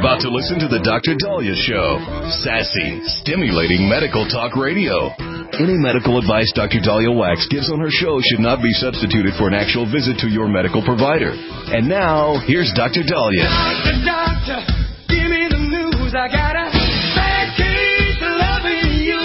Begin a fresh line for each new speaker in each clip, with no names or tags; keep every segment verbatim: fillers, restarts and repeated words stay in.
about to listen to the Doctor Dahlia Show. Sassy, stimulating medical talk radio. Any medical advice Doctor Dahlia Wax gives on her show should not be substituted for an actual visit to your medical provider. And now, here's Doctor Dahlia.
Doctor, doctor, give me the news. I got a bad case of loving you.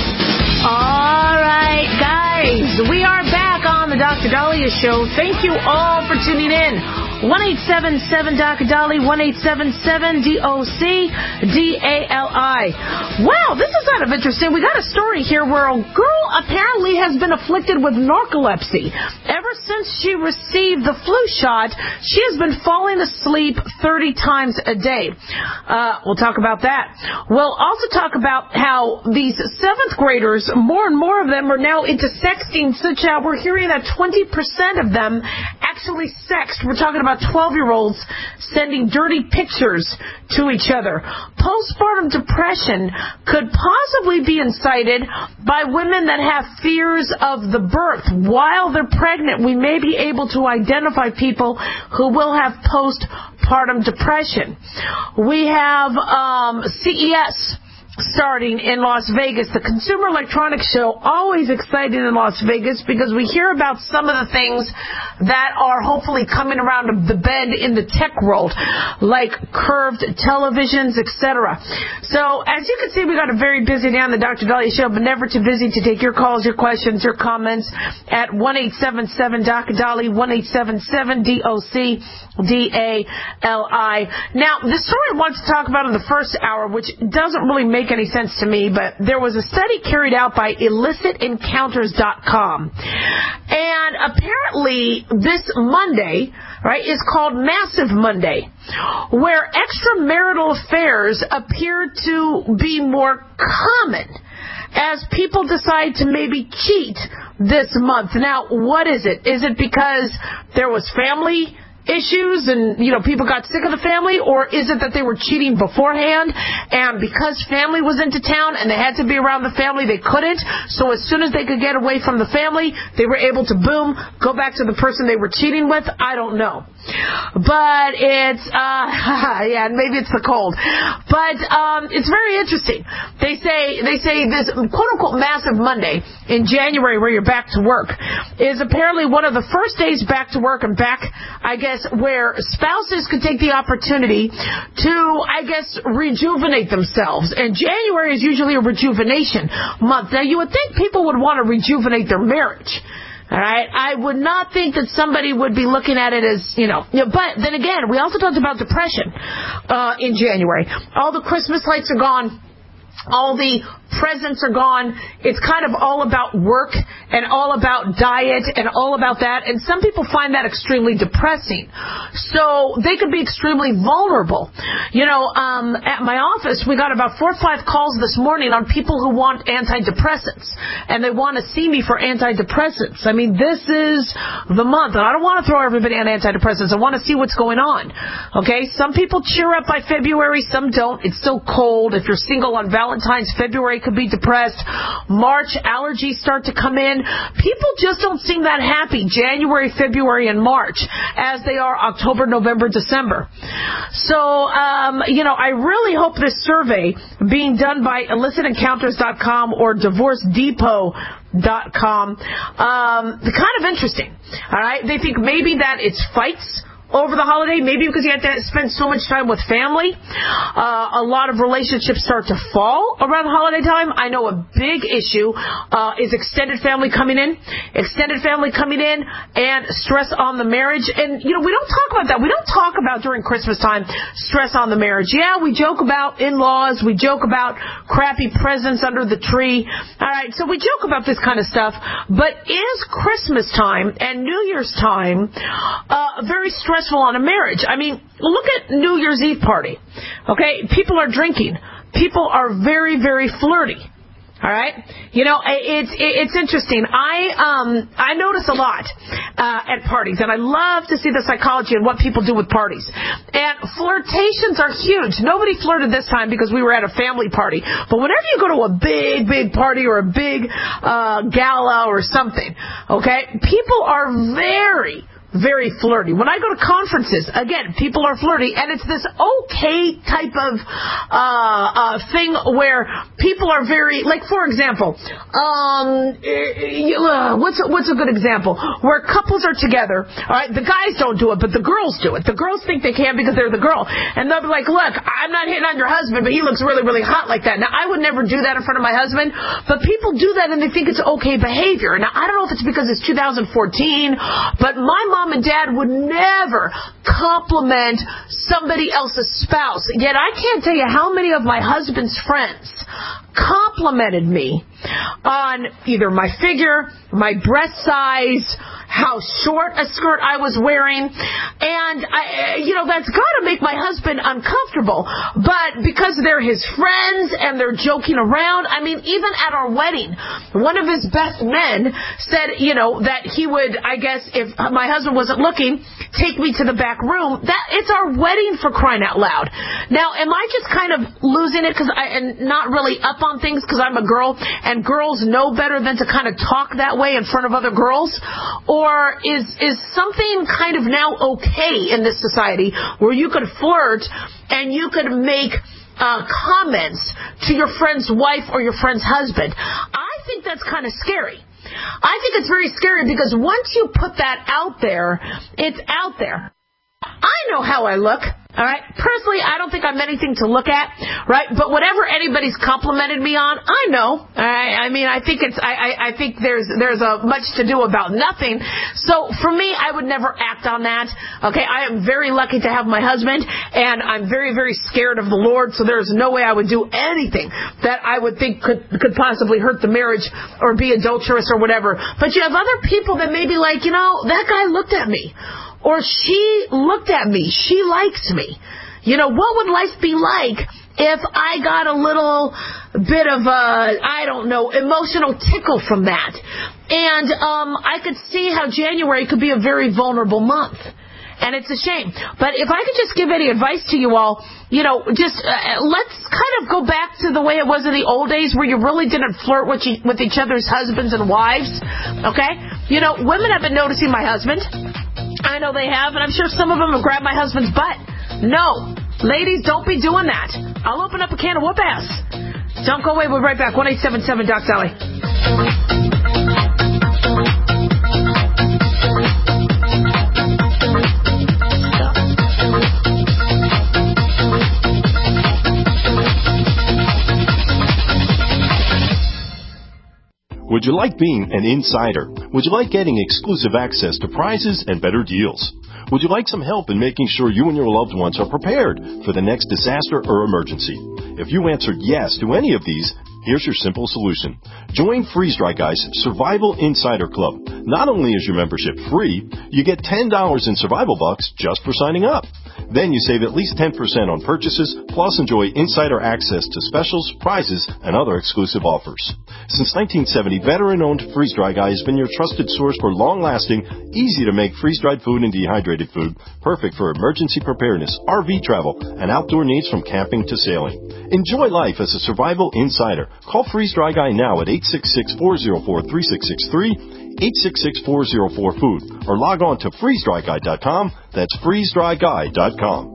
All right, guys, we are back on the Doctor Dahlia Show. Thank you all for tuning in. one eight seven seven Doctor Dahlia, one eight seven seven D O C D A L I. Wow, this is kind of interesting. We got a story here where a girl apparently has been afflicted with narcolepsy. Ever since she received the flu shot, she has been falling asleep thirty times a day. Uh, we'll talk about that. We'll also talk about how these seventh graders, more and more of them are now into sexting, such that we're hearing that twenty percent of them actually sext. We're talking about twelve-year-olds sending dirty pictures to each other. Postpartum depression could possibly be incited by women that have fears of the birth. While they're pregnant, we may be able to identify people who will have postpartum depression. We have um, C E S starting in Las Vegas, the Consumer Electronics Show, always exciting in Las Vegas because we hear about some of the things that are hopefully coming around the bend in the tech world, like curved televisions, et cetera. So, as you can see, we got a very busy day on the Doctor Dahlia Show, but never too busy to take your calls, your questions, your comments at one eight seven seven Doctor Dahlia, one eight seven seven D O C D A L I. Now, the story I want to talk about in the first hour, which doesn't really make any sense to me, but there was a study carried out by illicit encounters dot com. And apparently this Monday, right, is called Massive Monday, where extramarital affairs appear to be more common as people decide to maybe cheat this month. Now, what is it? Is it because there was family issues and, you know, people got sick of the family, or is it that they were cheating beforehand and because family was into town and they had to be around the family, they couldn't, so as soon as they could get away from the family, they were able to, boom, go back to the person they were cheating with? I don't know. But it's, uh, yeah, maybe it's the cold. But um, it's very interesting. They say, they say this quote-unquote Massive Monday in January, where you're back to work, is apparently one of the first days back to work and back, I guess, where spouses could take the opportunity to, I guess, rejuvenate themselves. And January is usually a rejuvenation month. Now, you would think people would want to rejuvenate their marriage. All right? I would not think that somebody would be looking at it as, you know, you know but then again, we also talked about depression uh, in January. All the Christmas lights are gone. All the presents are gone. It's kind of all about work and all about diet and all about that. And some people find that extremely depressing. So they could be extremely vulnerable. You know, um, at my office, we got about four or five calls this morning on people who want antidepressants. And they want to see me for antidepressants. I mean, this is the month. And I don't want to throw everybody on antidepressants. I want to see what's going on. Okay? Some people cheer up by February. Some don't. It's still cold. If you're single on Valentine's, February could be depressed. March, allergies start to come in. People just don't seem that happy January, February, and March as they are October, November, December. So, um, you know, I really hope this survey being done by illicit encounters dot com or divorce depot dot com, um, kind of interesting. All right. They think maybe that it's fights over the holiday, maybe because you have to spend so much time with family. Uh, a lot of relationships start to fall around holiday time. I know a big issue uh, is extended family coming in, extended family coming in, and stress on the marriage. And, you know, we don't talk about that. We don't talk about during Christmas time stress on the marriage. Yeah, we joke about in-laws. We joke about crappy presents under the tree. All right, so we joke about this kind of stuff. But is Christmas time and New Year's time uh, very stressful on a marriage? I mean, look at New Year's Eve party. Okay, people are drinking. People are very, very flirty. All right, you know, it's it's interesting. I um I notice a lot uh, at parties, and I love to see the psychology and what people do with parties. And flirtations are huge. Nobody flirted this time because we were at a family party. But whenever you go to a big, big party or a big uh, gala or something, okay, people are very very flirty. When I go to conferences, again, people are flirty, and it's this okay type of uh, uh, thing where people are very, like, for example, um, uh, what's a, what's a good example? Where couples are together, all right, the guys don't do it, but the girls do it. The girls think they can because they're the girl, and they'll be like, look, I'm not hitting on your husband, but he looks really, really hot like that. Now, I would never do that in front of my husband, but people do that, and they think it's okay behavior. Now, I don't know if it's because it's two thousand fourteen, but my mom and dad would never compliment somebody else's spouse. Yet I can't tell you how many of my husband's friends complimented me on either my figure, my breast size, how short a skirt I was wearing, and I, you know, that's got to make my husband uncomfortable. But because they're his friends and they're joking around, I mean, even at our wedding, one of his best men said, you know, that he would, I guess, if my husband wasn't looking, take me to the back room. That it's our wedding, for crying out loud. Now, am I just kind of losing it because I and not really up on things because I'm a girl and girls know better than to kind of talk that way in front of other girls? Or is is something kind of now okay in this society where you could flirt and you could make uh, comments to your friend's wife or your friend's husband? I think that's kind of scary. I think it's very scary because once you put that out there, it's out there. I know how I look. All right. Personally, I don't think I'm anything to look at, right? But whatever anybody's complimented me on, I know. All right. I mean, I think it's. I, I, I think there's there's a much to do about nothing. So for me, I would never act on that. Okay. I am very lucky to have my husband, and I'm very very scared of the Lord. So there's no way I would do anything that I would think could could possibly hurt the marriage or be adulterous or whatever. But you have other people that may be like, you know, that guy looked at me. Or she looked at me. She likes me. You know, what would life be like if I got a little bit of a, I don't know, emotional tickle from that? And um, I could see how January could be a very vulnerable month. And it's a shame. But if I could just give any advice to you all, you know, just uh, let's kind of go back to the way it was in the old days where you really didn't flirt with, you, with each other's husbands and wives. Okay? You know, women have been noticing my husband. I know they have, and I'm sure some of them have grabbed my husband's butt. No. Ladies, don't be doing that. I'll open up a can of whoop ass. Don't go away. We'll be right back. one eight seven seven Doc Dolly.
Would you like being an insider? Would you like getting exclusive access to prizes and better deals? Would you like some help in making sure you and your loved ones are prepared for the next disaster or emergency? If you answered yes to any of these, here's your simple solution. Join Freeze Dry Guy's Survival Insider Club. Not only is your membership free, you get ten dollars in survival bucks just for signing up. Then you save at least ten percent on purchases, plus enjoy insider access to specials, prizes, and other exclusive offers. Since nineteen seventy, veteran-owned Freeze Dry Guy has been your trusted source for long-lasting, easy-to-make freeze-dried food and dehydrated food, perfect for emergency preparedness, R V travel, and outdoor needs from camping to sailing. Enjoy life as a survival insider. Call Freeze Dry Guy now at eight six six, four zero four, three six six three, eight six six, four zero four, food, or log on to freeze dry guy dot com. That's freeze dry guy dot com.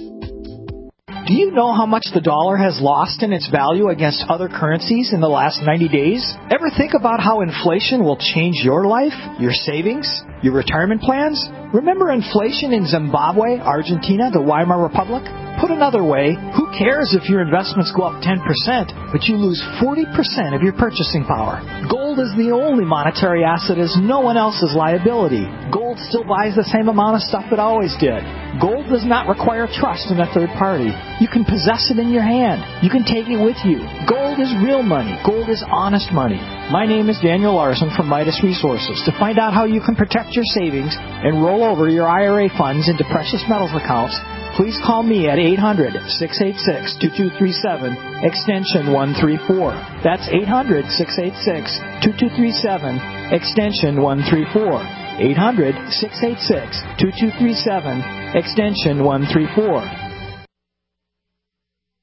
Do you know how much the dollar has lost in its value against other currencies in the last ninety days? Ever think about how inflation will change your life, your savings, your retirement plans? Remember inflation in Zimbabwe, Argentina, the Weimar Republic? Put another way, who cares if your investments go up ten percent, but you lose forty percent of your purchasing power? Gold is the only monetary asset as no one else's liability. Gold still buys the same amount of stuff it always did. Gold does not require trust in a third party. You can possess it in your hand. You can take it with you. Gold is real money. Gold is honest money. My name is Daniel Larson from Midas Resources. To find out how you can protect your savings and roll over your I R A funds into precious metals accounts, please call me at eight hundred, six eight six, two two three seven, extension one three four. That's eight hundred, six eight six, two two three seven, extension one three four. eight hundred, six eight six, two two three seven, extension one three four.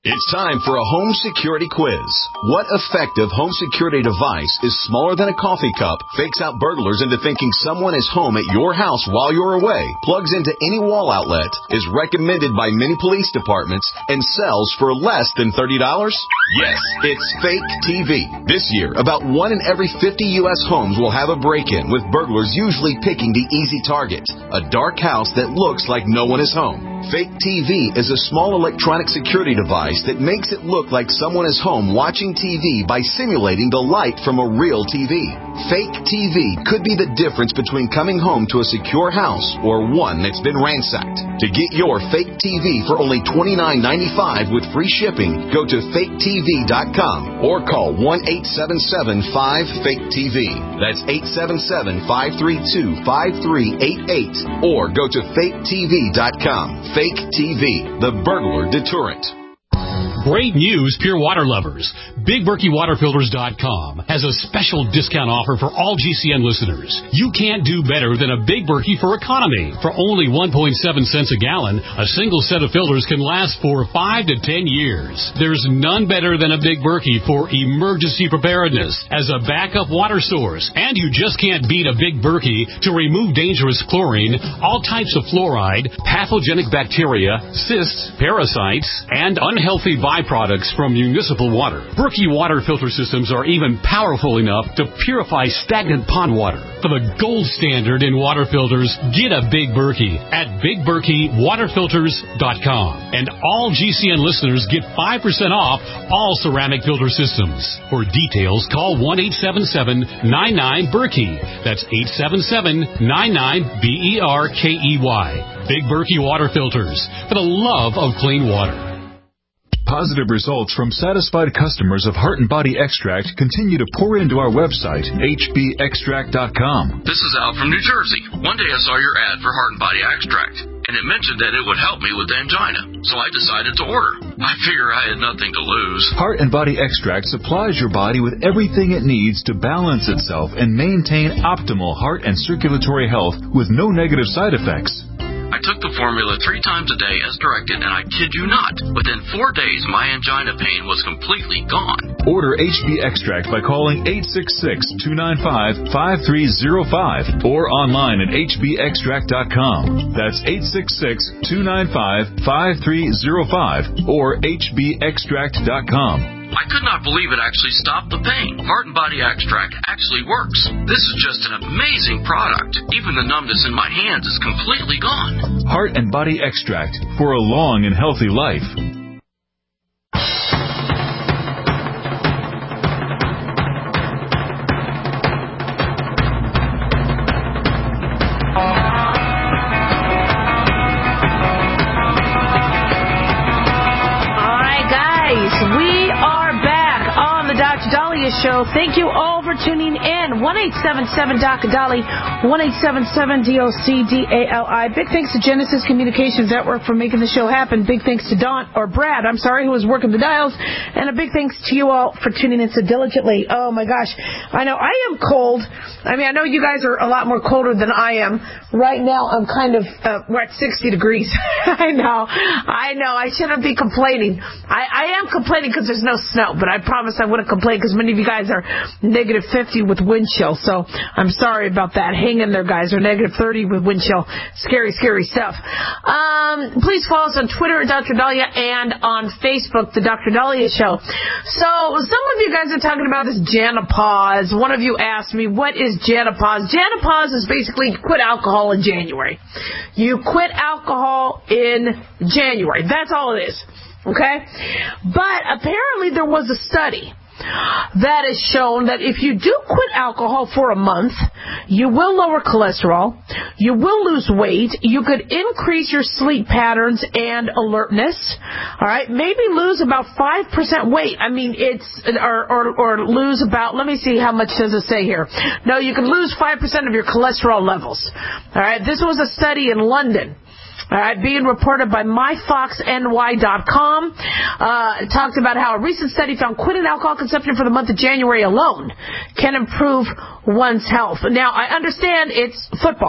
It's time for a home security quiz. What effective home security device is smaller than a coffee cup, fakes out burglars into thinking someone is home at your house while you're away, plugs into any wall outlet, is recommended by many police departments, and sells for less than thirty dollars? Yes, it's Fake T V. This year, about one in every fifty U S homes will have a break-in, with burglars usually picking the easy target, a dark house that looks like no one is home. Fake T V is a small electronic security device that makes it look like someone is home watching T V by simulating the light from a real T V. Fake T V could be the difference between coming home to a secure house or one that's been ransacked. To get your fake T V for only twenty-nine ninety-five with free shipping, go to fake T V dot com or call one eight seven seven five fake T V. That's eight seven seven, five three two, five three eight eight or go to fake T V dot com. Fake T V, the burglar deterrent.
Great news, Pure Water lovers. Big Berkey Water Filters dot com has a special discount offer for all G C N listeners. You can't do better than a Big Berkey for economy. For only one point seven cents a gallon, a single set of filters can last for five to ten years. There's none better than a Big Berkey for emergency preparedness as a backup water source. And you just can't beat a Big Berkey to remove dangerous chlorine, all types of fluoride, pathogenic bacteria, cysts, parasites, and unhealthy byproducts from municipal water. Berkey water filter systems are even powerful enough to purify stagnant pond water. For the gold standard in water filters, get a Big Berkey at Big Berkey Water Filters dot com. And all G C N listeners get five percent off all ceramic filter systems. For details, call one eight seven seven, nine nine, Berkey. That's eight seven seven, nine nine, B E R K E Y. Big Berkey Water Filters, for the love of clean water.
Positive results from satisfied customers of Heart and Body Extract continue to pour into our website, H B extract dot com.
This is Al from New Jersey. One day I saw your ad for Heart and Body Extract, and it mentioned that it would help me with angina, so I decided to order. I figure I had nothing to lose.
Heart and Body Extract supplies your body with everything it needs to balance itself and maintain optimal heart and circulatory health with no negative side effects.
I took the formula three times a day as directed, and I kid you not, within four days my angina pain was completely gone.
Order H B Extract by calling eight six six, two nine five, five three zero five or online at H B extract dot com. That's eight six six, two nine five, five three zero five or H B extract dot com.
I could not believe it actually stopped the pain. Heart and Body Extract actually works. This is just an amazing product. Even the numbness in my hands is completely gone.
Heart and Body Extract for a long and healthy life.
Show. Thank you all for tuning in. one eight seven seven, D O C A D A L I, one eight seven seven, D O C D A L I. Big thanks to Genesis Communications Network for making the show happen. Big thanks to Don, or Brad, I'm sorry, who was working the dials. And a big thanks to you all for tuning in so diligently. Oh, my gosh. I know I am cold. I mean, I know you guys are a lot more colder than I am. Right now, I'm kind of, uh, we're at sixty degrees. I know. I know. I shouldn't be complaining. I, I am complaining because there's no snow, but I promise I wouldn't complain because many of you guys are negative fifty with wind chill, so I'm sorry about that. Hang in there, guys. Or negative thirty with wind chill. Scary, scary stuff. Um, please follow us on Twitter at Doctor Dahlia and on Facebook, The Doctor Dahlia Show. So some of you guys are talking about this Janopause. One of you asked me, what is Janopause? Janopause is basically quit alcohol in January. You quit alcohol in January. That's all it is. Okay? But apparently there was a study that has shown that if you do quit alcohol for a month, you will lower cholesterol, you will lose weight, you could increase your sleep patterns and alertness, all right, maybe lose about five percent weight. I mean, it's, or, or, or lose about, let me see how much does it say here. No, you can lose five percent of your cholesterol levels, all right. This was a study in London. All right, being reported by my fox N Y dot com, uh, talked about how a recent study found quitting alcohol consumption for the month of January alone can improve one's health. Now, I understand it's football.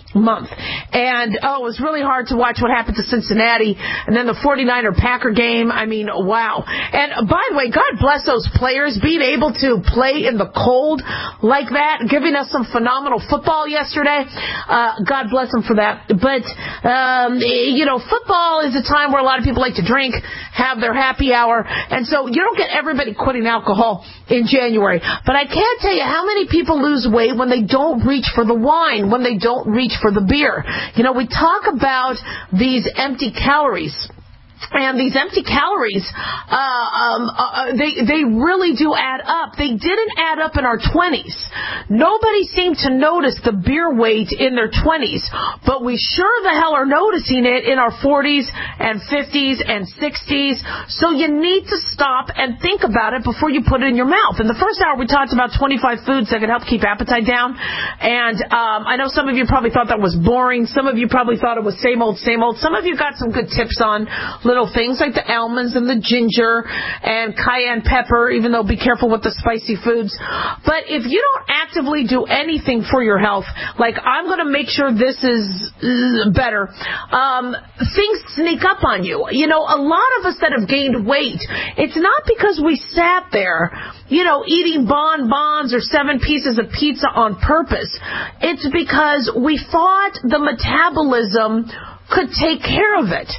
month. And, oh, it was really hard to watch what happened to Cincinnati. And then the forty-niner Packer game. I mean, wow. And, by the way, God bless those players being able to play in the cold like that, giving us some phenomenal football yesterday. Uh, God bless them for that. But, um, you know, football is a time where a lot of people like to drink, have their happy hour. And so you don't get everybody quitting alcohol in January. But I can't tell you how many people lose weight when they don't reach for the wine, when they don't reach for the beer. You know, we talk about these empty calories. And these empty calories, uh, um, uh, they they really do add up. They didn't add up in our twenties. Nobody seemed to notice the beer weight in their twenties, but we sure the hell are noticing it in our forties and fifties and sixties. So you need to stop and think about it before you put it in your mouth. In the first hour, we talked about twenty-five foods that can help keep appetite down. And um, I know some of you probably thought that was boring. Some of you probably thought it was same old, same old. Some of you got some good tips on little things like the almonds and the ginger and cayenne pepper, even though be careful with the spicy foods. But if you don't actively do anything for your health, like I'm going to make sure this is better, um, things sneak up on you. You know, a lot of us that have gained weight, it's not because we sat there, you know, eating bonbons or seven pieces of pizza on purpose. It's because we thought the metabolism could take care of it.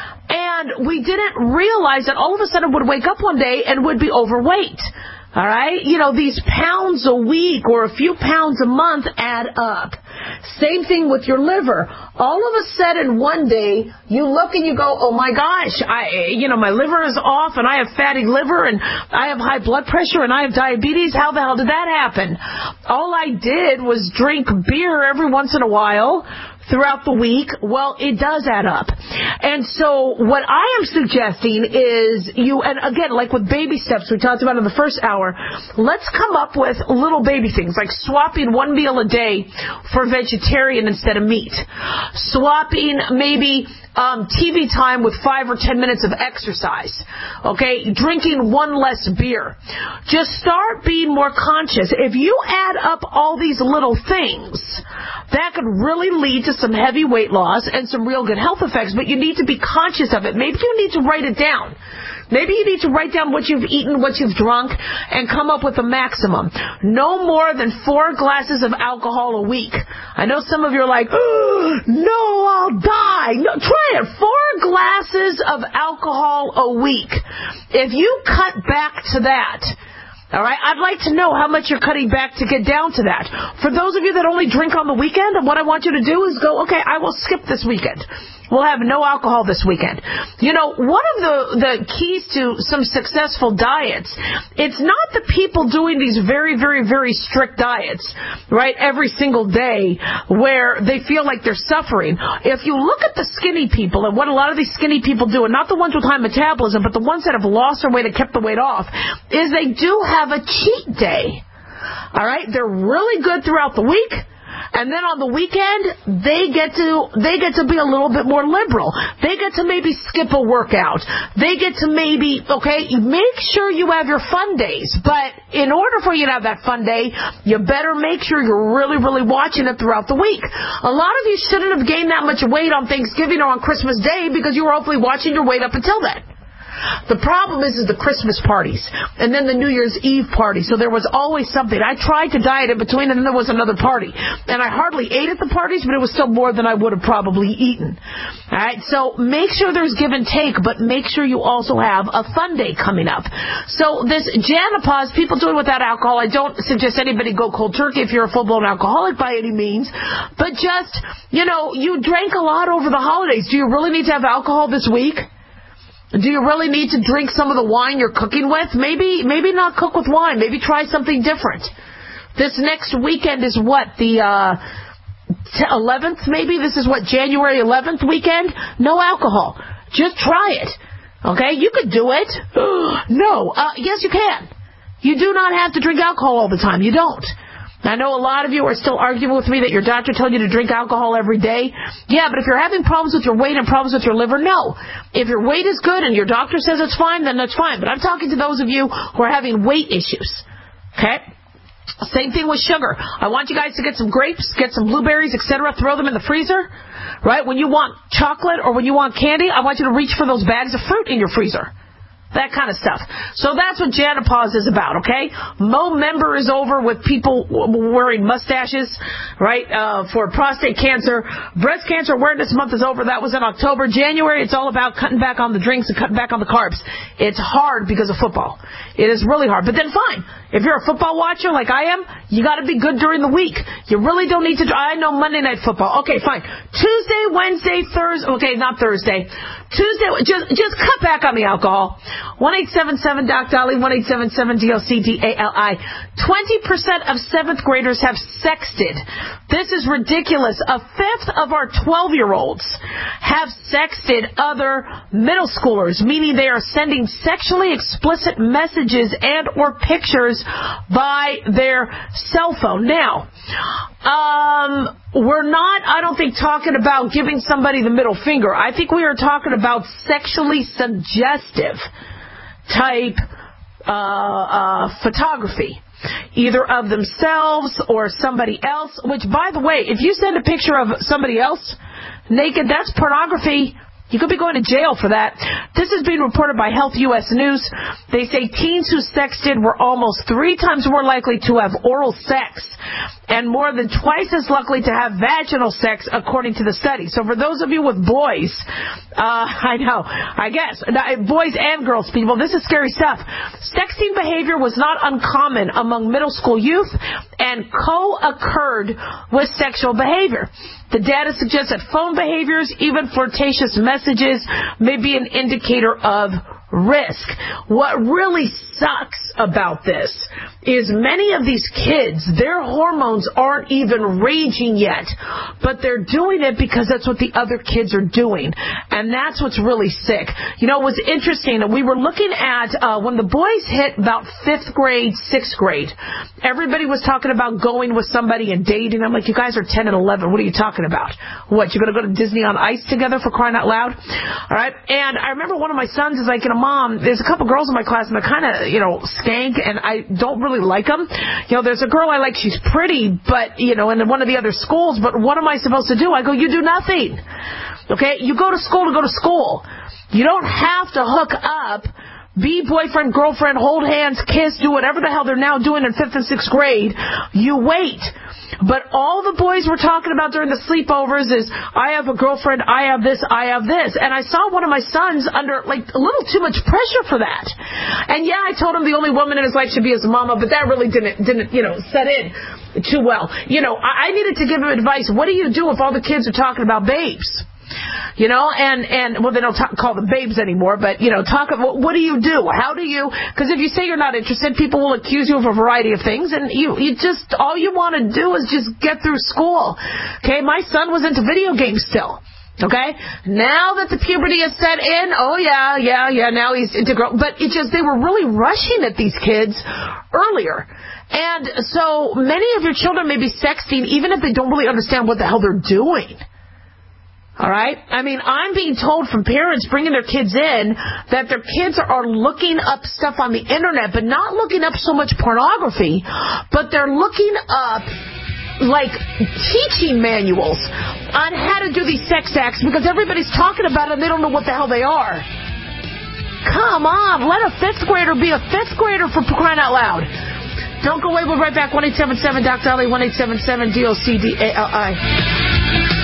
And we didn't realize that all of a sudden would wake up one day and would be overweight. All right? You know, these pounds a week or a few pounds a month add up. Same thing with your liver. All of a sudden one day you look and you go, oh my gosh, I, you know, my liver is off and I have fatty liver and I have high blood pressure and I have diabetes. How the hell did that happen? All I did was drink beer every once in a while throughout the week. Well, it does add up. And so what I am suggesting is you, and again, like with baby steps we talked about in the first hour, let's come up with little baby things, like swapping one meal a day for vegetarian instead of meat. Swapping maybe um, T V time with five or ten minutes of exercise. Okay? Drinking one less beer. Just start being more conscious. If you add up all these little things, that could really lead to some heavy weight loss and some real good health effects, but you need to be conscious of it. Maybe you need to write it down. Maybe you need to write down what you've eaten, what you've drunk, and come up with a maximum. No more than four glasses of alcohol a week. I know some of you are like, oh, no, I'll die. No, try it. Four glasses of alcohol a week. If you cut back to that, all right, I'd like to know how much you're cutting back to get down to that. For those of you that only drink on the weekend, what I want you to do is go, okay, I will skip this weekend. We'll have no alcohol this weekend. You know, one of the, the keys to some successful diets, it's not the people doing these very, very, very strict diets, right, every single day where they feel like they're suffering. If you look at the skinny people and what a lot of these skinny people do, and not the ones with high metabolism, but the ones that have lost their weight and kept the weight off, is they do have a cheat day. All right? They're really good throughout the week. And then on the weekend, they get to they get to be a little bit more liberal. They get to maybe skip a workout. They get to maybe, okay, make sure you have your fun days. But in order for you to have that fun day, you better make sure you're really, really watching it throughout the week. A lot of you shouldn't have gained that much weight on Thanksgiving or on Christmas Day because you were hopefully watching your weight up until then. The problem is, is the Christmas parties and then the New Year's Eve party. So there was always something. I tried to diet in between, and then there was another party. And I hardly ate at the parties, but it was still more than I would have probably eaten. All right. So make sure there's give and take, but make sure you also have a fun day coming up. So this Janopause, people do it without alcohol. I don't suggest anybody go cold turkey if you're a full-blown alcoholic by any means. But just, you know, you drank a lot over the holidays. Do you really need to have alcohol this week? Do you really need to drink some of the wine you're cooking with? Maybe maybe not cook with wine. Maybe try something different. This next weekend is what? The uh, eleventh maybe? This is what, January eleventh weekend? No alcohol. Just try it. Okay? You could do it. No. Uh, yes, you can. You do not have to drink alcohol all the time. You don't. I know a lot of you are still arguing with me that your doctor told you to drink alcohol every day. Yeah, but if you're having problems with your weight and problems with your liver, no. If your weight is good and your doctor says it's fine, then that's fine. But I'm talking to those of you who are having weight issues. Okay? Same thing with sugar. I want you guys to get some grapes, get some blueberries, et cetera. Throw them in the freezer, right? When you want chocolate or when you want candy, I want you to reach for those bags of fruit in your freezer. That kind of stuff. So that's what Janopause is about, okay? Movember is over with people wearing mustaches, right, uh, for prostate cancer. Breast Cancer Awareness Month is over. That was in October. January, it's all about cutting back on the drinks and cutting back on the carbs. It's hard because of football. It is really hard. But then fine. If you're a football watcher like I am, you got to be good during the week. You really don't need to. I know Monday Night Football. Okay, fine. Tuesday, Wednesday, Thursday. Okay, not Thursday. Tuesday. Just just cut back on the alcohol. one eight seven seven Doc Dolly. one eight seven seven D O C D A L I. Twenty percent of seventh graders have sexted. This is ridiculous. A fifth of our twelve-year-olds have sexted other middle schoolers, meaning they are sending sexually explicit messages and or pictures by their cell phone. Now, um, we're not, I don't think, talking about giving somebody the middle finger. I think we are talking about sexually suggestive type uh, uh, photography, either of themselves or somebody else, which, by the way, if you send a picture of somebody else naked, that's pornography. You could be going to jail for that. This is being reported by Health U S News. They say teens who sexted were almost three times more likely to have oral sex and more than twice as likely to have vaginal sex, according to the study. So for those of you with boys, uh, I know, I guess, boys and girls, people, this is scary stuff. Sexting behavior was not uncommon among middle school youth and co-occurred with sexual behavior. The data suggests that phone behaviors, even flirtatious messages, may be an indicator of risk. What really sucks about this is many of these kids, their hormones aren't even raging yet, but they're doing it because that's what the other kids are doing. And that's what's really sick. You know, it was interesting. We were looking at uh, when the boys hit about fifth grade, sixth grade, everybody was talking about going with somebody and dating. I'm like, you guys are ten and eleven. What are you talking about? What, you're going to go to Disney on Ice together, for crying out loud? All right. And I remember one of my sons is like, you know, Mom, there's a couple girls in my class and they're kind of, you know, skank and I don't really like them. You know, there's a girl I like, she's pretty, but, you know, in one of the other schools, but what am I supposed to do? I go, you do nothing. Okay? You go to school to go to school. You don't have to hook up, be boyfriend, girlfriend, hold hands, kiss, do whatever the hell they're now doing in fifth and sixth grade. You wait. But all the boys were talking about during the sleepovers is, I have a girlfriend, I have this, I have this. And I saw one of my sons under, like, a little too much pressure for that. And yeah, I told him the only woman in his life should be his mama, but that really didn't, didn't, you know, set in too well. You know, I, I needed to give him advice. What do you do if all the kids are talking about babes? You know, and, and, well, they don't talk, call them babes anymore, but, you know, talk about, what do you do? How do you, because if you say you're not interested, people will accuse you of a variety of things, and you, you just, all you want to do is just get through school. Okay, my son was into video games still. Okay, now that the puberty is set in, oh yeah, yeah, yeah, now he's into girl, but it just, they were really rushing at these kids earlier. And so many of your children may be sexting even if they don't really understand what the hell they're doing. All right? I mean, I'm being told from parents bringing their kids in that their kids are looking up stuff on the internet, but not looking up so much pornography, but they're looking up, like, teaching manuals on how to do these sex acts because everybody's talking about it and they don't know what the hell they are. Come on, let a fifth grader be a fifth grader, for crying out loud. Don't go away, we'll be right back. one eight seven seven Doc Dolly, one eight seven seven D O C D A L I.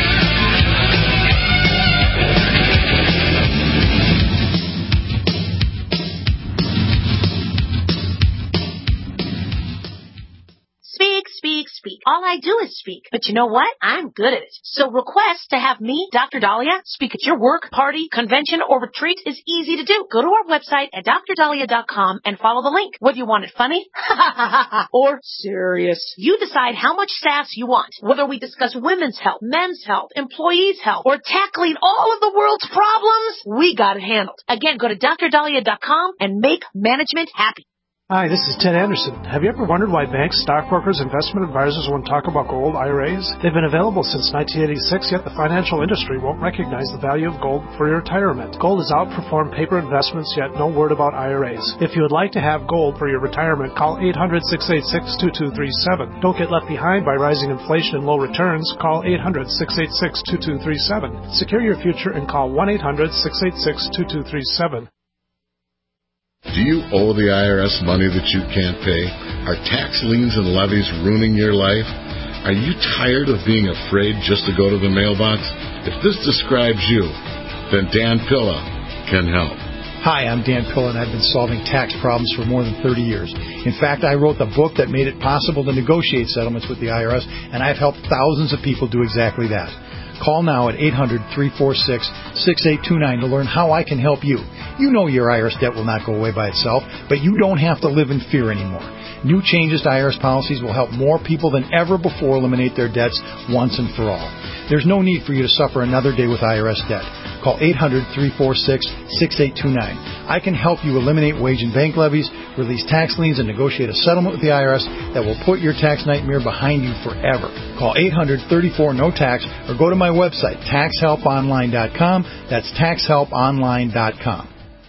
Speak, speak, speak. All I do is speak. But you know what? I'm good at it. So request to have me, Doctor Dahlia, speak at your work, party, convention, or retreat is easy to do. Go to our website at dr dahlia dot com and follow the link. Whether you want it funny or serious, you decide how much sass you want. Whether we discuss women's health, men's health, employees' health, or tackling all of the world's problems, we got it handled. Again, go to dr dahlia dot com and make management happy.
Hi, this is Ted Anderson. Have you ever wondered why banks, stockbrokers, investment advisors won't talk about gold I R As? They've been available since nineteen eighty-six, yet the financial industry won't recognize the value of gold for your retirement. Gold has outperformed paper investments, yet no word about I R As. If you would like to have gold for your retirement, call eight hundred, six eight six, two two three seven. Don't get left behind by rising inflation and low returns. Call eight hundred, six eight six, two two three seven. Secure your future and call one eight hundred, six eight six, two two three seven.
Do you owe the I R S money that you can't pay? Are tax liens and levies ruining your life? Are you tired of being afraid just to go to the mailbox? If this describes you, then Dan Pilla can help.
Hi, I'm Dan Pilla, and I've been solving tax problems for more than thirty years. In fact, I wrote the book that made it possible to negotiate settlements with the I R S, and I've helped thousands of people do exactly that. Call now at eight hundred, three four six, six eight two nine to learn how I can help you. You know your I R S debt will not go away by itself, but you don't have to live in fear anymore. New changes to I R S policies will help more people than ever before eliminate their debts once and for all. There's no need for you to suffer another day with I R S debt. Call eight hundred, three four six, six eight two nine. I can help you eliminate wage and bank levies, release tax liens, and negotiate a settlement with the I R S that will put your tax nightmare behind you forever. Call eight hundred, thirty-four, no tax or go to my website, tax help online dot com. That's tax help online dot com.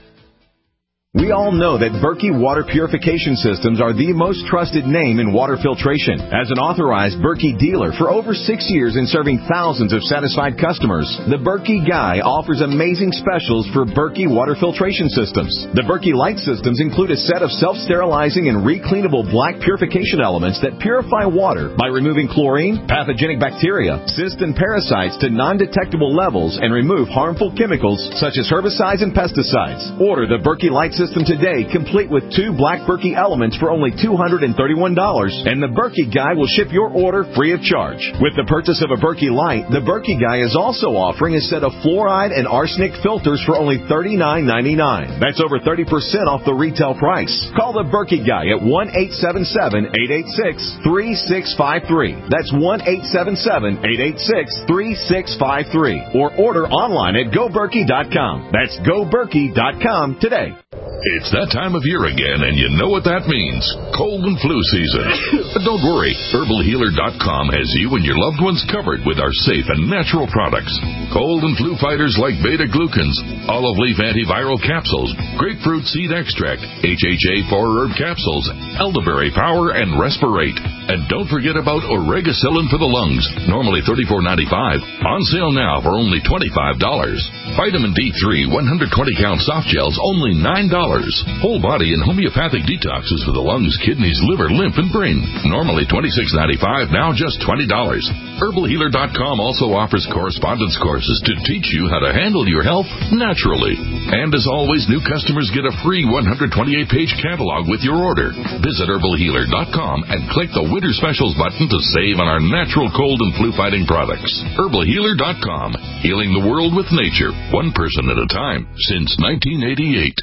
We all know that Berkey Water Purification Systems are the most trusted name in water filtration. As an authorized Berkey dealer for over six years and serving thousands of satisfied customers, the Berkey Guy offers amazing specials for Berkey Water Filtration Systems. The Berkey Light Systems include a set of self-sterilizing and recleanable black purification elements that purify water by removing chlorine, pathogenic bacteria, cysts, and parasites to non-detectable levels and remove harmful chemicals such as herbicides and pesticides. Order the Berkey Light Systems System today, complete with two black Berkey elements for only two hundred thirty-one dollars, and the Berkey Guy will ship your order free of charge. With the purchase of a Berkey Light, the Berkey Guy is also offering a set of fluoride and arsenic filters for only thirty-nine ninety-nine. That's over thirty percent off the retail price. Call the Berkey Guy at one eight seven seven, eight eight six, three six five three. That's one eight seven seven, eight eight six, three six five three. Or order online at go berkey dot com. That's go berkey dot com today.
It's that time of year again, and you know what that means. Cold and flu season. But don't worry. herbal healer dot com has you and your loved ones covered with our safe and natural products. Cold and flu fighters like beta-glucans, olive leaf antiviral capsules, grapefruit seed extract, H H A four herb capsules, elderberry power, and respirate. And don't forget about oregacillin for the lungs, normally thirty-four ninety-five. On sale now for only twenty-five dollars. Vitamin D three one hundred twenty count soft gels, only nine dollars. Whole body and homeopathic detoxes for the lungs, kidneys, liver, lymph, and brain. Normally twenty-six ninety-five, now just twenty dollars. herbal healer dot com also offers correspondence courses to teach you how to handle your health naturally. And as always, new customers get a free one hundred twenty-eight page catalog with your order. Visit herbal healer dot com and click the Winter Specials button to save on our natural cold and flu fighting products. herbal healer dot com. Healing the world with nature, one person at a time, since nineteen eighty-eight.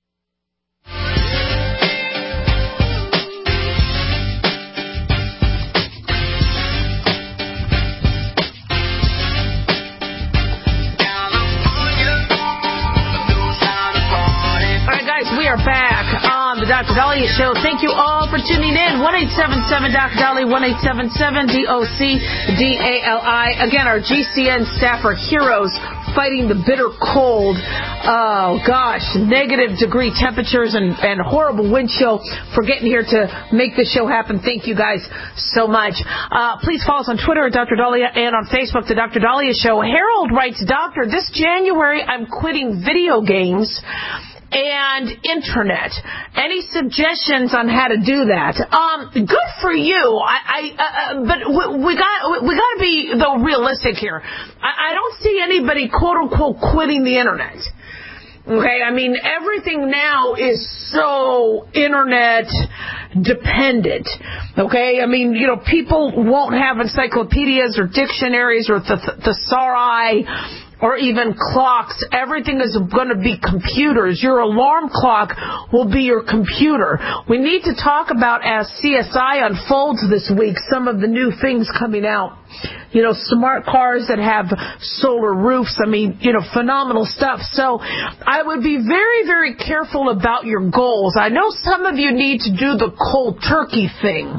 We are back on the Doctor Dahlia Show. Thank you all for tuning in. one eight seven seven Doctor Dahlia, one eight seven seven D O C D A L I. Again, our G C N staff are heroes fighting the bitter cold. Oh, gosh, negative degree temperatures and, and horrible wind chill for getting here to make this show happen. Thank you guys so much. Uh, please follow us on Twitter at Doctor Dahlia and on Facebook, The Doctor Dahlia Show. Harold writes, Doctor, this January I'm quitting video games and internet. Any suggestions on how to do that? Um, good for you. I, I uh, but we, we got we got to be though realistic here. I, I don't see anybody quote unquote quitting the internet. Okay, I mean everything now is so internet dependent. Okay, I mean you know people won't have encyclopedias or dictionaries or th- thesauri or even clocks. Everything is going to be computers. Your alarm clock will be your computer. We need to talk about, as C S I unfolds this week, some of the new things coming out. You know, smart cars that have solar roofs. I mean, you know, phenomenal stuff. So I would be very, very careful about your goals. I know some of you need to do the cold turkey thing,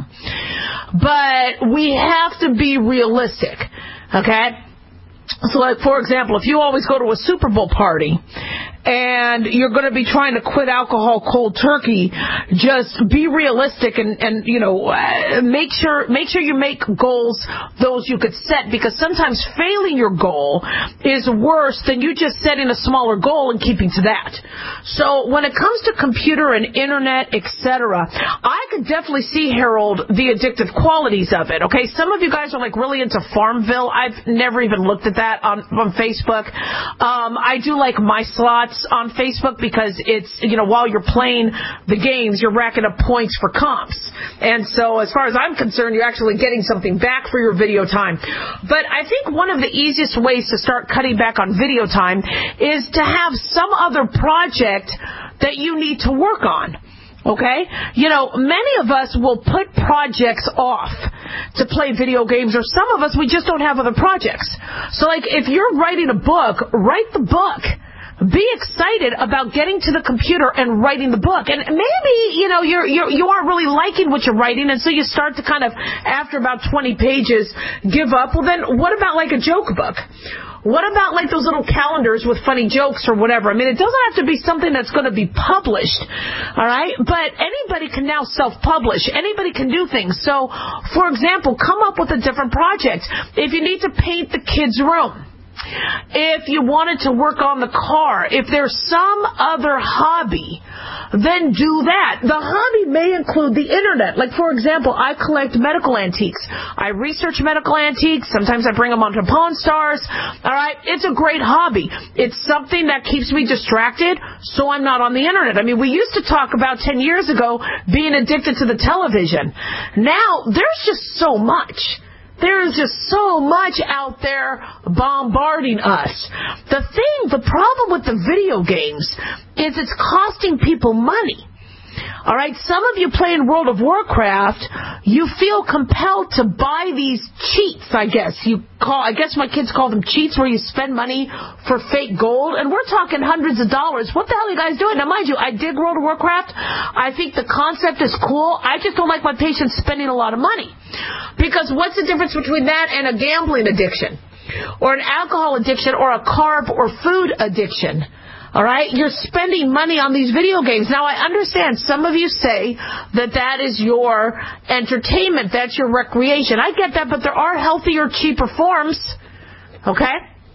but we have to be realistic, okay? So, like, for example, if you always go to a Super Bowl party and you're going to be trying to quit alcohol cold turkey, just be realistic and, and you know, uh, make sure make sure you make goals those you could set, because sometimes failing your goal is worse than you just setting a smaller goal and keeping to that. So when it comes to computer and internet, et cetera, I could definitely see, Harold, the addictive qualities of it. Okay, some of you guys are like really into Farmville. I've never even looked at that on, on Facebook. Um, I do like My Slots on Facebook because it's, you know, while you're playing the games, you're racking up points for comps. And so as far as I'm concerned, you're actually getting something back for your video time. But I think one of the easiest ways to start cutting back on video time is to have some other project that you need to work on. Okay? You know, many of us will put projects off to play video games, or some of us, we just don't have other projects. So, like, if you're writing a book, write the book. Be excited about getting to the computer and writing the book. And maybe, you know, you're, you're, you aren't really liking what you're writing, and so you start to kind of, after about twenty pages, give up. Well, then what about, like, a joke book? What about, like, those little calendars with funny jokes or whatever? I mean, it doesn't have to be something that's going to be published, all right? But anybody can now self-publish. Anybody can do things. So, for example, come up with a different project. If you need to paint the kids' room, if you wanted to work on the car, if there's some other hobby, then do that. The hobby may include the internet. Like, for example, I collect medical antiques. I research medical antiques. Sometimes I bring them onto Pawn Stars. All right? It's a great hobby. It's something that keeps me distracted, so I'm not on the internet. I mean, we used to talk about ten years ago being addicted to the television. Now, there's just so much. There is just so much out there bombarding us. The thing, the problem with the video games is it's costing people money. All right, some of you play in World of Warcraft, you feel compelled to buy these cheats, I guess. You call, I guess my kids call them cheats, where you spend money for fake gold, and we're talking hundreds of dollars. What the hell are you guys doing? Now, mind you, I dig World of Warcraft. I think the concept is cool. I just don't like my patients spending a lot of money. Because what's the difference between that and a gambling addiction, or an alcohol addiction, or a carb or food addiction? All right? You're spending money on these video games. Now, I understand some of you say that that is your entertainment. That's your recreation. I get that, but there are healthier, cheaper forms. Okay?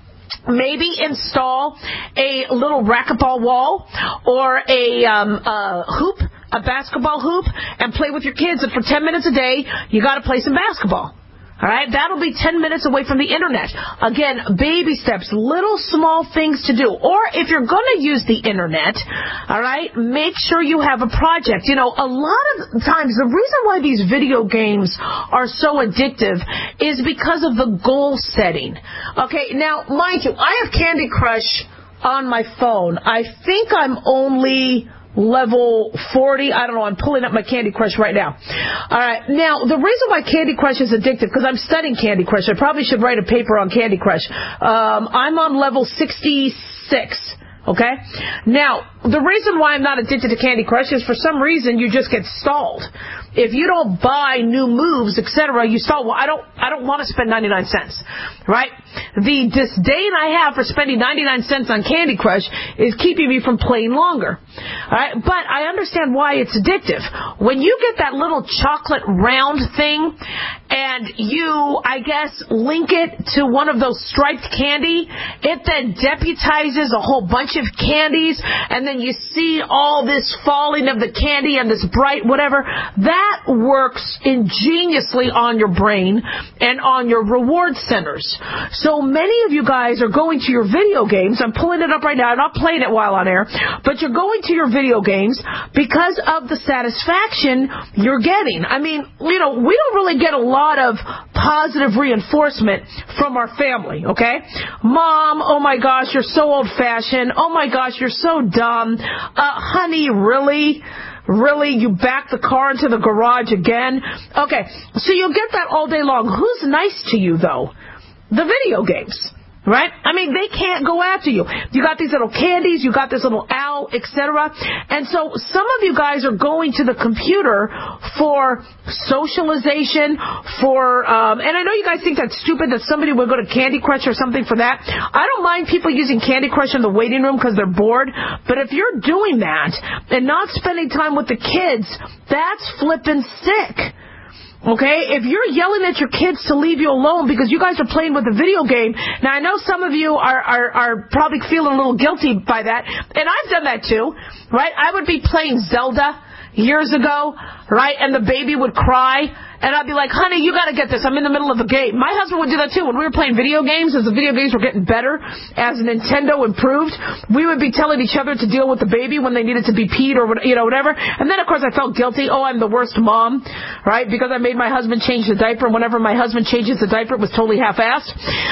Maybe install a little racquetball wall or a um, uh, hoop, a basketball hoop, and play with your kids. And for ten minutes a day, you got to play some basketball. All right, that'll be ten minutes away from the internet. Again, baby steps, little small things to do. Or if you're going to use the internet, all right, make sure you have a project. You know, a lot of times the reason why these video games are so addictive is because of the goal setting. Okay, now, mind you, I have Candy Crush on my phone. I think I'm only level forty. I don't know. I'm pulling up my Candy Crush right now. All right. Now, the reason why Candy Crush is addictive, because I'm studying Candy Crush. I probably should write a paper on Candy Crush. Um, I'm on level sixty-six. Okay? Now, the reason why I'm not addicted to Candy Crush is for some reason you just get stalled. If you don't buy new moves, et cetera, you stall. Well, I don't, I don't want to spend ninety-nine cents, right? The disdain I have for spending ninety-nine cents on Candy Crush is keeping me from playing longer, all right? But I understand why it's addictive. When you get that little chocolate round thing and you, I guess, link it to one of those striped candy, it then deputizes a whole bunch of candies, and then then you see all this falling of the candy and this bright whatever. That works ingeniously on your brain and on your reward centers. So many of you guys are going to your video games. I'm pulling it up right now. I'm not playing it while on air, but you're going to your video games because of the satisfaction you're getting. I mean, you know, we don't really get a lot of positive reinforcement from our family, okay? Mom, oh my gosh, you're so old-fashioned. Oh my gosh, you're so dumb. Uh, honey, really? Really? You back the car into the garage again? Okay, so you'll get that all day long. Who's nice to you, though? The video games. Right? I mean, they can't go after you. You got these little candies, you got this little owl, et cetera. And so some of you guys are going to the computer for socialization, for, um, and I know you guys think that's stupid that somebody would go to Candy Crush or something for that. I don't mind people using Candy Crush in the waiting room because they're bored. But if you're doing that and not spending time with the kids, that's flippin' sick. Okay, if you're yelling at your kids to leave you alone because you guys are playing with a video game, now I know some of you are, are, are probably feeling a little guilty by that, and I've done that too, right? I would be playing Zelda years ago, right, and the baby would cry, and I'd be like, honey, you got to get this. I'm in the middle of a game. My husband would do that too. When we were playing video games, as the video games were getting better, as Nintendo improved, we would be telling each other to deal with the baby when they needed to be peed or, you know, whatever. And then, of course, I felt guilty. Oh, I'm the worst mom, right, because I made my husband change the diaper. Whenever my husband changes the diaper, it was totally half-assed.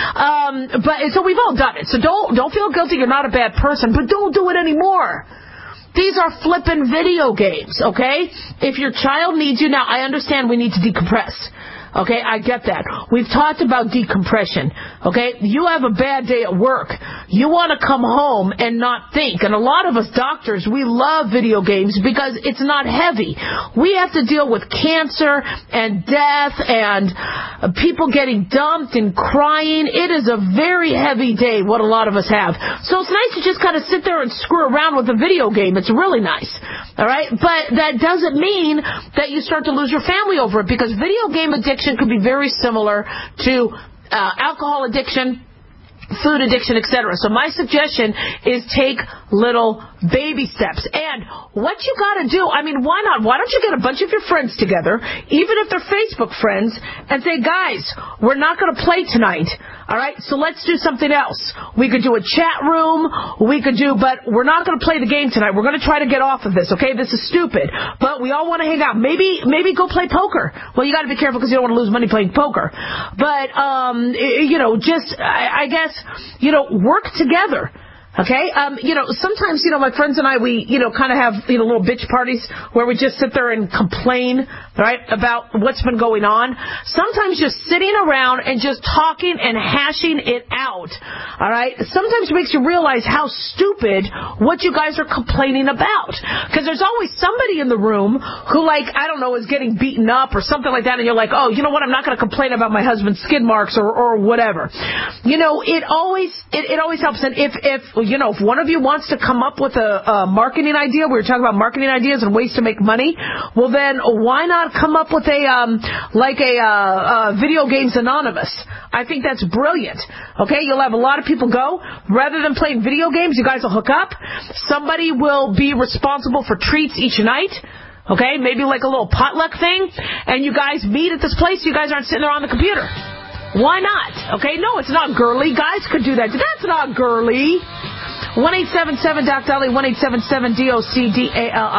Um, but so we've all done it. So don't don't feel guilty. You're not a bad person, but don't do it anymore. These are flippin' video games, okay? If your child needs you, now I understand we need to decompress. Okay, I get that. We've talked about decompression. Okay, you have a bad day at work. You want to come home and not think. And a lot of us doctors, we love video games because it's not heavy. We have to deal with cancer and death and people getting dumped and crying. It is a very heavy day, what a lot of us have. So it's nice to just kind of sit there and screw around with a video game. It's really nice. All right, but that doesn't mean that you start to lose your family over it, because video game addiction could be very similar to uh, alcohol addiction, food addiction, et cetera. So my suggestion is take little baby steps. And what you got to do, I mean, why not? Why don't you get a bunch of your friends together, even if they're Facebook friends, and say, guys, we're not going to play tonight. All right, so let's do something else. We could do a chat room. We could do, but we're not going to play the game tonight. We're going to try to get off of this, okay? This is stupid. But we all want to hang out. Maybe maybe go play poker. Well, you got to be careful because you don't want to lose money playing poker. But, um, you know, just, I, I guess, you know, work together. Okay, um, you know, sometimes, you know, my friends and I, we, you know, kind of have, you know, little bitch parties where we just sit there and complain, right, about what's been going on. Sometimes just sitting around and just talking and hashing it out, all right, sometimes makes you realize how stupid what you guys are complaining about. Because there's always somebody in the room who, like, I don't know, is getting beaten up or something like that, and you're like, oh, you know what, I'm not going to complain about my husband's skid marks or, or whatever. You know, it always, it, it always helps. And if, if, you know, if one of you wants to come up with a, a marketing idea, we were talking about marketing ideas and ways to make money, well then why not come up with a, um, like a, uh, uh, Video Games Anonymous? I think that's brilliant. Okay, you'll have a lot of people go. Rather than playing video games, you guys will hook up. Somebody will be responsible for treats each night. Okay, maybe like a little potluck thing. And you guys meet at this place, you guys aren't sitting there on the computer. Why not? Okay, no, it's not girly. Guys could do that. That's not girly. one eight seven seven Doc Dolly, one eight seven seven D O C D A L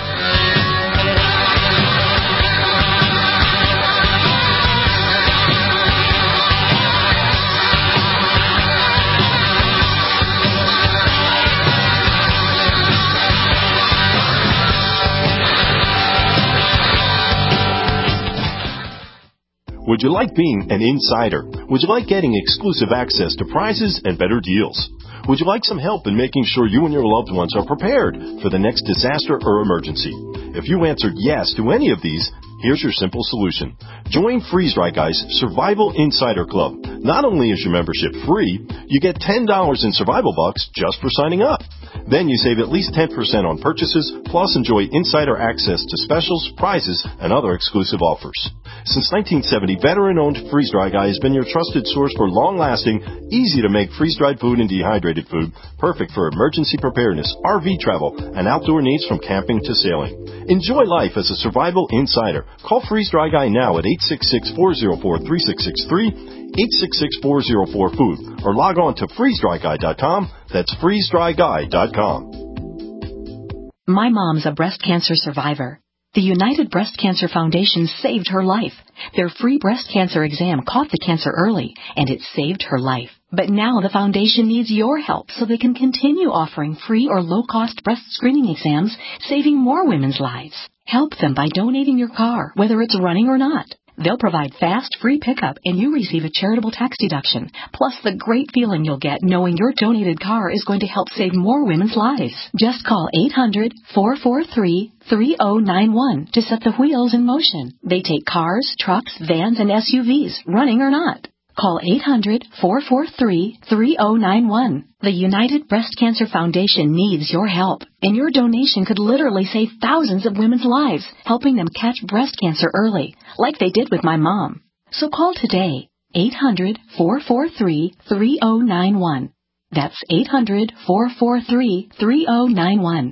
I.
Would you like being an insider? Would you like getting exclusive access to prizes and better deals? Would you like some help in making sure you and your loved ones are prepared for the next disaster or emergency? If you answered yes to any of these, here's your simple solution. Join Freeze Dry Guy's Survival Insider Club. Not only is your membership free, you get ten dollars in survival bucks just for signing up. Then you save at least ten percent on purchases, plus enjoy insider access to specials, prizes, and other exclusive offers. Since nineteen seventy, veteran-owned Freeze Dry Guy has been your trusted source for long-lasting, easy-to-make freeze-dried food and dehydrated food, perfect for emergency preparedness, R V travel, and outdoor needs from camping to sailing. Enjoy life as a survival insider. Call Freeze Dry Guy now at eight six six, four zero four, three six six three, eight six six, four zero four, food, or log on to freeze dry guy dot com. That's freeze dry guy dot com.
My mom's a breast cancer survivor. The United Breast Cancer Foundation saved her life. Their free breast cancer exam caught the cancer early, and it saved her life. But now the foundation needs your help so they can continue offering free or low-cost breast screening exams, saving more women's lives. Help them by donating your car, whether it's running or not. They'll provide fast, free pickup, and you receive a charitable tax deduction, plus the great feeling you'll get knowing your donated car is going to help save more women's lives. Just call eight hundred, four four three, three zero nine one to set the wheels in motion. They take cars, trucks, vans, and S U Vs, running or not. Call eight hundred, four four three, three zero nine one. The United Breast Cancer Foundation needs your help, and your donation could literally save thousands of women's lives, helping them catch breast cancer early, like they did with my mom. So call today, eight hundred, four four three, three zero nine one. That's eight hundred, four four three, three zero nine one.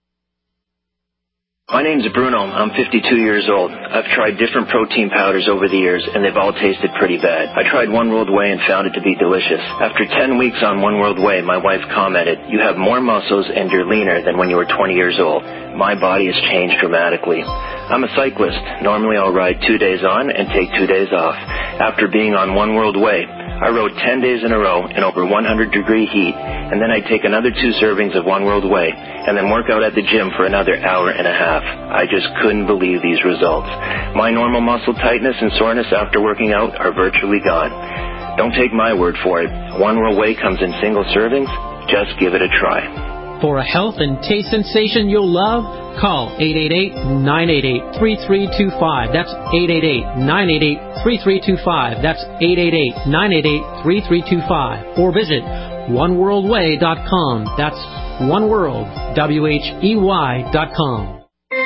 My name's Bruno. I'm fifty-two years old. I've tried different protein powders over the years, and they've all tasted pretty bad. I tried One World Whey and found it to be delicious. After ten weeks on One World Whey, my wife commented, "You have more muscles and you're leaner than when you were twenty years old." My body has changed dramatically. I'm a cyclist. Normally I'll ride two days on and take two days off. After being on One World Whey, I rode ten days in a row in over one hundred degree heat, and then I'd take another two servings of One World Whey, and then work out at the gym for another hour and a half. I just couldn't believe these results. My normal muscle tightness and soreness after working out are virtually gone. Don't take my word for it. One World Whey comes in single servings. Just give it a try.
For a health and taste sensation you'll love, call eight eight eight, nine eight eight, three three two five. That's eight eight eight, nine eight eight, three three two five. That's eight eight eight, nine eight eight, three three two five. Or visit one world way dot com. That's oneworld, W H E Y dot com.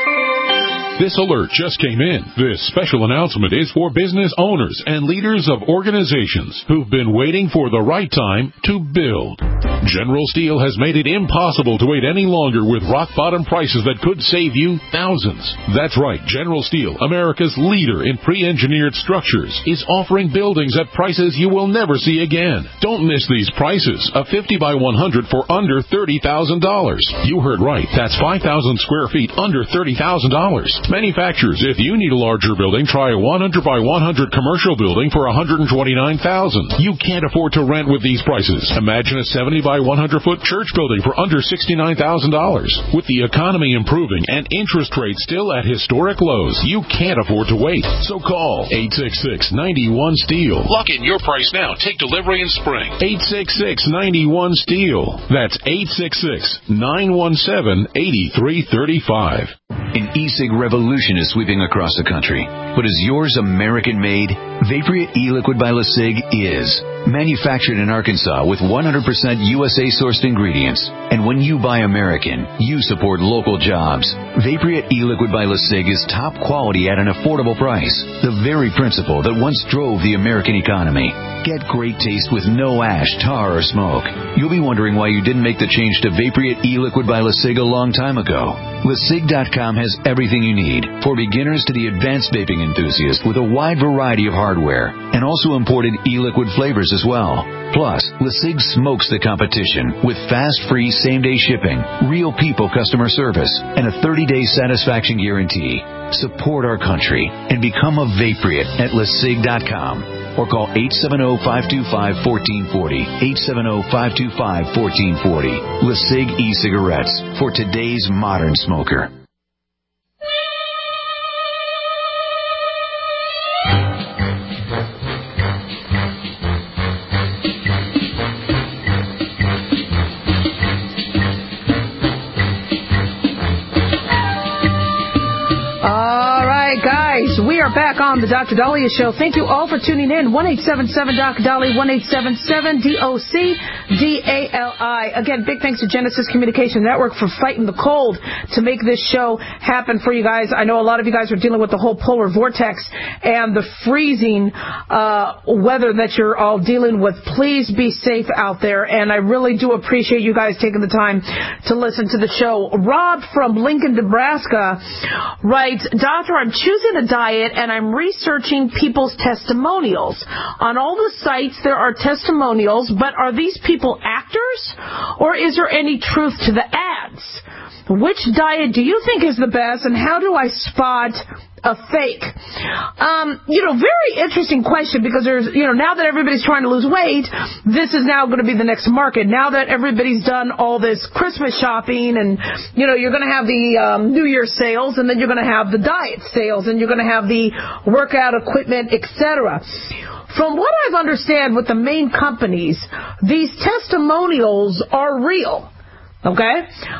This alert just came in. This special announcement is for business owners and leaders of organizations who've been waiting for the right time to build. General Steel has made it impossible to wait any longer with rock-bottom prices that could save you thousands. That's right, General Steel, America's leader in pre-engineered structures, is offering buildings at prices you will never see again. Don't miss these prices. A fifty by one hundred for under thirty thousand dollars. You heard right. That's five thousand square feet under thirty thousand dollars. Manufacturers, if you need a larger building, try a one hundred by one hundred commercial building for one hundred twenty-nine thousand dollars. You can't afford to rent with these prices. Imagine a seventy by one hundred foot church building for under sixty-nine thousand dollars. With the economy improving and interest rates still at historic lows, you can't afford to wait. So call eight six six, nine one, STEEL.
Lock in your price now. Take delivery in spring.
eight six six, nine one, STEEL. That's eight six six, nine one seven, eight three three five.
An e-cig revolution is sweeping across the country. But is yours American-made? Vaporeat e-liquid by LeSig is. Manufactured in Arkansas with one hundred percent U S A-sourced ingredients. And when you buy American, you support local jobs. Vaporeat e-liquid by LeSig is top quality at an affordable price. The very principle that once drove the American economy. Get great taste with no ash, tar, or smoke. You'll be wondering why you didn't make the change to Vaporeat e-liquid by LeSig a long time ago. LeSig dot com has everything you need, for beginners to the advanced vaping enthusiast, with a wide variety of hardware, and also imported e-liquid flavors as well. Plus, LeSig smokes the competition with fast, free, same-day shipping, real people customer service, and a thirty day satisfaction guarantee. Support our country and become a Vaporeat at LeSig dot com. Or call eight seven zero, five two five, one four four zero, eight seven zero, five two five, one four four zero. LeSig e-cigarettes for today's modern smoker.
All right, guys, we We are back on the Doctor Dahlia Show. Thank you all for tuning in. one eight seven seven D O C Dali, one eight seven seven D O C D A L I. Again, big thanks to Genesis Communication Network for fighting the cold to make this show happen for you guys. I know a lot of you guys are dealing with the whole polar vortex and the freezing uh, weather that you're all dealing with. Please be safe out there, and I really do appreciate you guys taking the time to listen to the show. Rob from Lincoln, Nebraska writes, Doctor, I'm choosing a diet and I'm researching people's testimonials. On all the sites there are testimonials, but are these people actors, or is there any truth to the ads? Which diet do you think is the best, and how do I spot a fake? Um, you know, very interesting question, because there's, you know, now that everybody's trying to lose weight, this is now going to be the next market. Now that everybody's done all this Christmas shopping, and, you know, you're going to have the um, New Year sales, and then you're going to have the diet sales, and you're going to have the workout equipment, et cetera. From what I've understand with the main companies, these testimonials are real. Okay?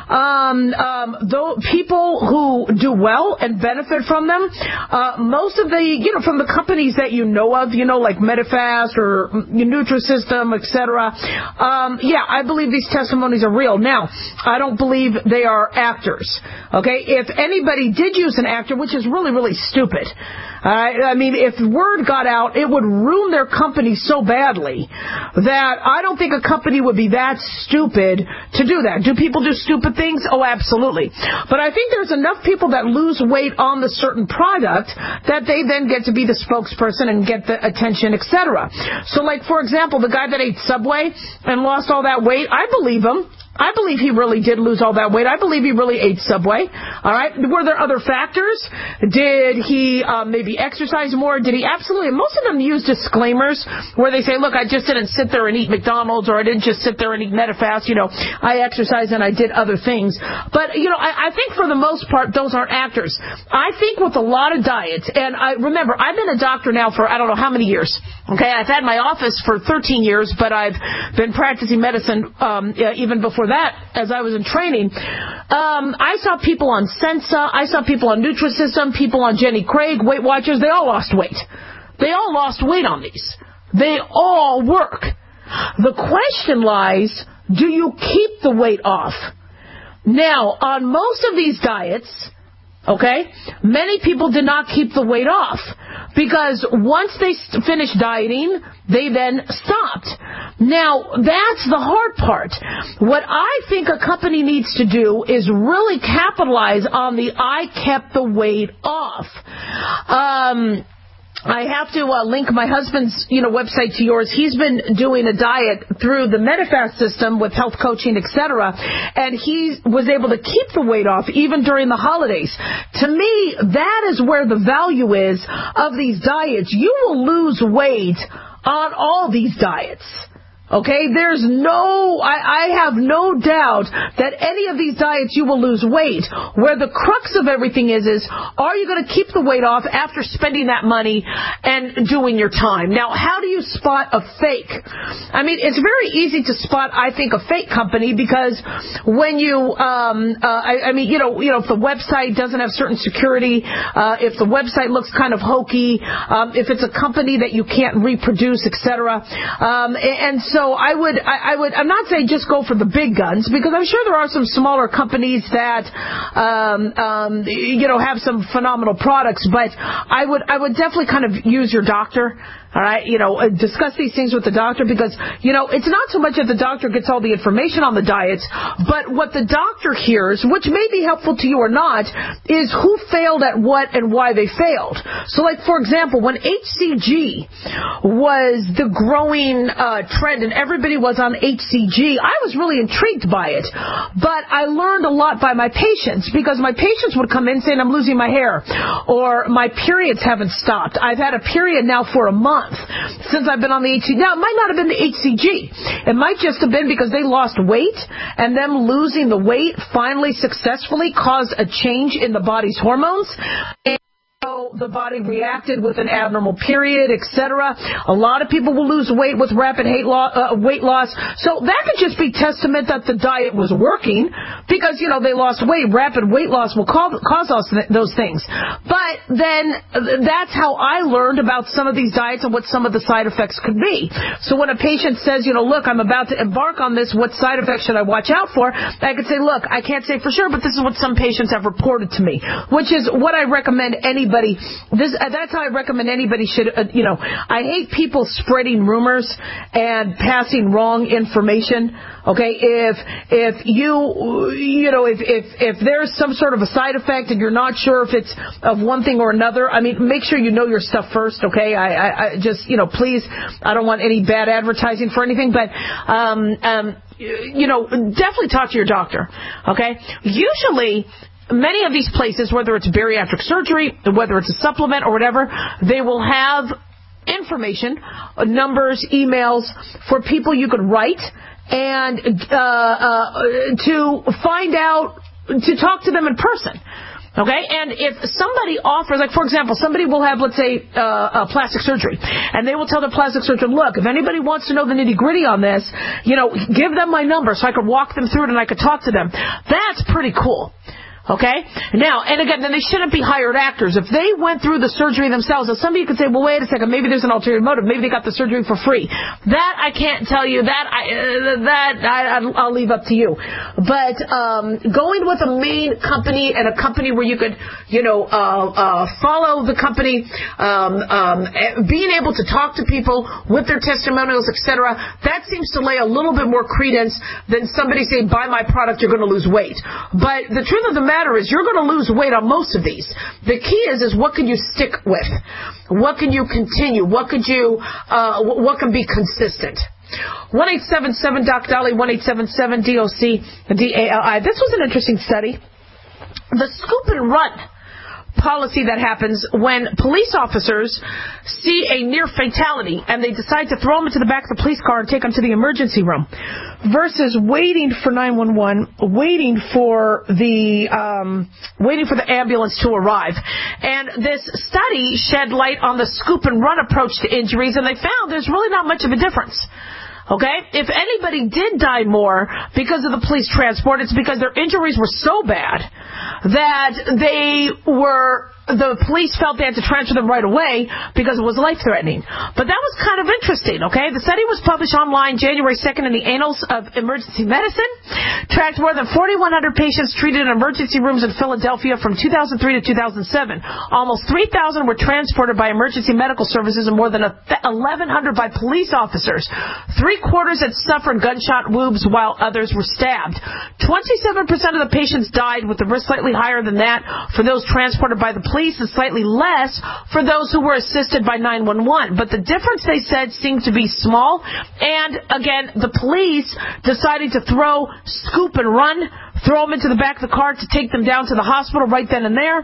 Um, um, though people who do well and benefit from them, uh, most of the, you know, from the companies that you know of, you know, like Medifast or Nutrisystem, et cetera, um, yeah, I believe these testimonies are real. Now, I don't believe they are actors. Okay? If anybody did use an actor, which is really, really stupid, uh, I mean, if word got out, it would ruin their company so badly that I don't think a company would be that stupid to do that. Do people do stupid things? Oh, absolutely. But I think there's enough people that lose weight on the certain product that they then get to be the spokesperson and get the attention, et cetera. So, like, for example, the guy that ate Subway and lost all that weight, I believe him. I believe he really did lose all that weight. I believe he really ate Subway. All right. Were there other factors? Did he uh, maybe exercise more? Did he? Absolutely. Most of them use disclaimers where they say, look, I just didn't sit there and eat McDonald's, or I didn't just sit there and eat Medifast. You know, I exercised and I did other things. But, you know, I, I think for the most part, those aren't actors. I think with a lot of diets, and I remember, I've been a doctor now for I don't know how many years. Okay. I've had my office for thirteen years, but I've been practicing medicine um, even before that, as I was in training. Um, I saw people on Sensa, I saw people on Nutrisystem, people on Jenny Craig, Weight Watchers. They all lost weight. They all lost weight on these. They all work. The question lies, do you keep the weight off? Now, on most of these diets, okay, many people did not keep the weight off, because once they finished dieting, they then stopped. Now, that's the hard part. What I think a company needs to do is really capitalize on the I kept the weight off. Um... I have to uh, link my husband's, you know, website to yours. He's been doing a diet through the Medifast system with health coaching, et cetera, and he was able to keep the weight off even during the holidays. To me, that is where the value is of these diets. You will lose weight on all these diets. Okay, there's no, I, I have no doubt that any of these diets you will lose weight. Where the crux of everything is, is are you going to keep the weight off after spending that money and doing your time? Now, how do you spot a fake? I mean, it's very easy to spot, I think, a fake company, because when you, um, uh, I, I mean, you know, you know, if the website doesn't have certain security, uh, if the website looks kind of hokey, um, if it's a company that you can't reproduce, et cetera, um, and so. So I would, I, I would, I'm not saying just go for the big guns, because I'm sure there are some smaller companies that, um, um, you know, have some phenomenal products. But I would, I would definitely kind of use your doctor. All right, you know, discuss these things with the doctor, because, you know, it's not so much that the doctor gets all the information on the diets, but what the doctor hears, which may be helpful to you or not, is who failed at what and why they failed. So, like, for example, when H C G was the growing uh, trend and everybody was on H C G, I was really intrigued by it. But I learned a lot by my patients, because my patients would come in saying, I'm losing my hair, or my periods haven't stopped. I've had a period now for a month since I've been on the H C G. Now, it might not have been the H C G. It might just have been because they lost weight, and them losing the weight finally successfully caused a change in the body's hormones. And though the body reacted with an abnormal period, et cetera. A lot of people will lose weight with rapid weight loss, uh, weight loss. So that could just be testament that the diet was working because, you know, they lost weight. Rapid weight loss will cause, cause us th- those things. But then uh, that's how I learned about some of these diets and what some of the side effects could be. So when a patient says, you know, look, I'm about to embark on this, what side effects should I watch out for? I could say, look, I can't say for sure, but this is what some patients have reported to me, which is what I recommend anybody. This uh, that's how I recommend anybody should, uh, you know, I hate people spreading rumors and passing wrong information. Okay, if if you you know if if if there's some sort of a side effect and you're not sure if it's of one thing or another, I mean, make sure you know your stuff first. Okay, I, I, I just you know please, I don't want any bad advertising for anything, but um um you know definitely talk to your doctor. Okay, usually. Many of these places, whether it's bariatric surgery, whether it's a supplement or whatever, they will have information, numbers, emails for people you could write and uh, uh, to find out, to talk to them in person. Okay, and if somebody offers, like for example, somebody will have, let's say, uh, uh, plastic surgery, and they will tell the plastic surgeon, look, if anybody wants to know the nitty gritty on this, you know, give them my number so I could walk them through it and I could talk to them. That's pretty cool. Okay? Now, and again, then they shouldn't be hired actors. If they went through the surgery themselves, and some of you could say, well, wait a second, maybe there's an ulterior motive. Maybe they got the surgery for free. That I can't tell you. That I, uh, that I, I'll leave up to you. But um, going with a main company and a company where you could, you know, uh, uh, follow the company, um, um, being able to talk to people with their testimonials, et cetera, that seems to lay a little bit more credence than somebody saying, buy my product, you're going to lose weight. But the truth of the matter is you're going to lose weight on most of these. The key is is what can you stick with? What can you continue? What could you uh, what can be consistent? one eight seven seven doc Dolly, one eight seven seven D O C D A L I. This was an interesting study. The scoop and run policy that happens when police officers see a near fatality and they decide to throw them into the back of the police car and take them to the emergency room versus waiting for nine one one, waiting for the um, waiting for the ambulance to arrive. And this study shed light on the scoop and run approach to injuries, and they found there's really not much of a difference. Okay? If anybody did die more because of the police transport, it's because their injuries were so bad that they were, the police felt they had to transfer them right away because it was life-threatening. But that was kind of interesting, okay? The study was published online January second in the Annals of Emergency Medicine, tracked more than forty-one hundred patients treated in emergency rooms in Philadelphia from two thousand three to two thousand seven. Almost three thousand were transported by emergency medical services and more than eleven hundred by police officers. Three quarters had suffered gunshot wounds while others were stabbed. twenty-seven percent of the patients died, with the risk slightly higher than that for those transported by the police and slightly less for those who were assisted by nine one one. But the difference, they said, seemed to be small. And again, the police decided to throw, scoop and run, throw them into the back of the car to take them down to the hospital right then and there.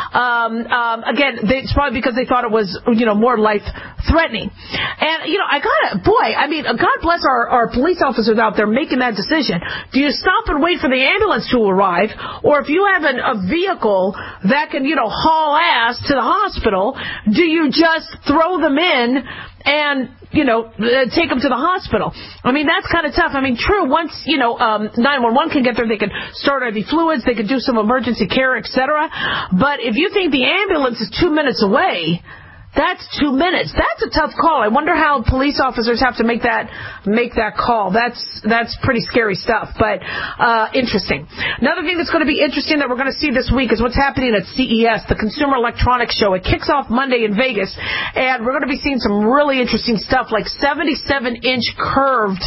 Um, um, again, they, it's probably because they thought it was, you know, more life-threatening. And, you know, I gotta, boy, I mean, God bless our, our police officers out there making that decision. Do you stop and wait for the ambulance to arrive? Or if you have an, a vehicle that can, you know, haul ass to the hospital, do you just throw them in and, you know, uh, take them to the hospital? I mean, that's kind of tough. I mean, true, once, you know, um, nine one one can get there, they can start I V fluids, they can do some emergency care, et cetera. But if you think the ambulance is two minutes away, that's two minutes. That's a tough call. I wonder how police officers have to make that make that call. That's that's pretty scary stuff, but uh, interesting. Another thing that's going to be interesting that we're going to see this week is what's happening at C E S, the Consumer Electronics Show. It kicks off Monday in Vegas, and we're going to be seeing some really interesting stuff like seventy-seven inch curved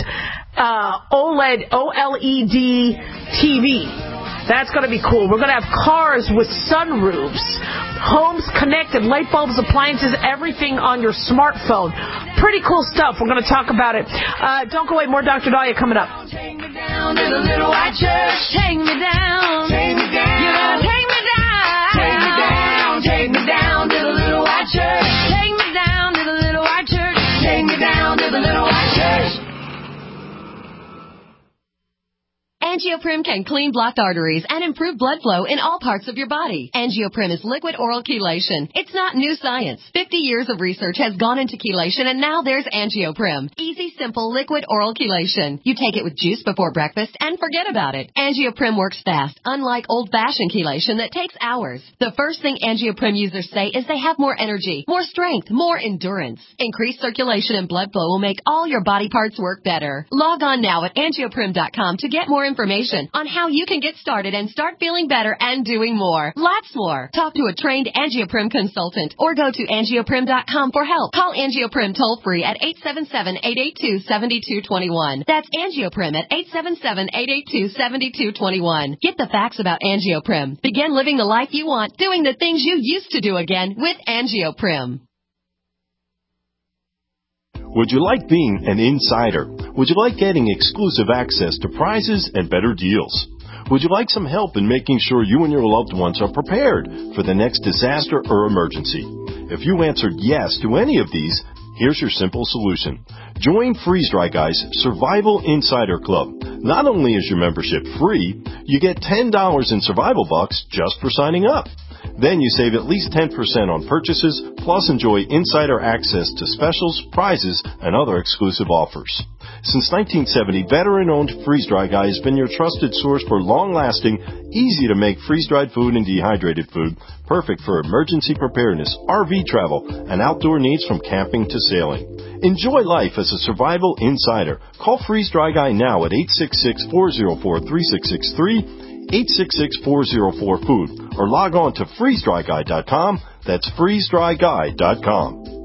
uh, OLED, O L E D T V. That's going to be cool. We're going to have cars with sunroofs, homes connected, light bulbs, appliances, everything on your smartphone. Pretty cool stuff. We're going to talk about it. Uh, don't go away. More Doctor Dahlia coming up.
Take me down to the little white church. Take me down. Take me down. You gotta take me down. Take me down. Take me down to the little white church. Take me down to the little white church. Take me down to the little white church.
Angioprim can clean blocked arteries and improve blood flow in all parts of your body. Angioprim is liquid oral chelation. It's not new science. fifty years of research has gone into chelation, and now there's Angioprim. Easy, simple, liquid oral chelation. You take it with juice before breakfast and forget about it. Angioprim works fast, unlike old-fashioned chelation that takes hours. The first thing Angioprim users say is they have more energy, more strength, more endurance. Increased circulation and blood flow will make all your body parts work better. Log on now at angioprim dot com to get more information on how you can get started and start feeling better and doing more. Lots more. Talk to a trained Angioprim consultant or go to angioprim dot com for help. Call Angioprim toll free at eight seven seven, eight eight two, seven two two one. That's Angioprim at eight seven seven, eight eight two, seven two two one. Get the facts about Angioprim. Begin living the life you want, doing the things you used to do again with Angioprim.
Would you like being an insider? Would you like getting exclusive access to prizes and better deals? Would you like some help in making sure you and your loved ones are prepared for the next disaster or emergency? If you answered yes to any of these, here's your simple solution. Join Freeze Dry Guy's Survival Insider Club. Not only is your membership free, you get ten dollars in survival bucks just for signing up. Then you save at least ten percent on purchases, plus enjoy insider access to specials, prizes, and other exclusive offers. Since nineteen seventy, veteran-owned Freeze Dry Guy has been your trusted source for long-lasting, easy-to-make freeze-dried food and dehydrated food, perfect for emergency preparedness, R V travel, and outdoor needs from camping to sailing. Enjoy life as a survival insider. Call Freeze Dry Guy now at eight six six, four zero four, three six six three, eight six six, four zero four, food, or log on to freeze dry guy dot com. That's freeze dry guy dot com.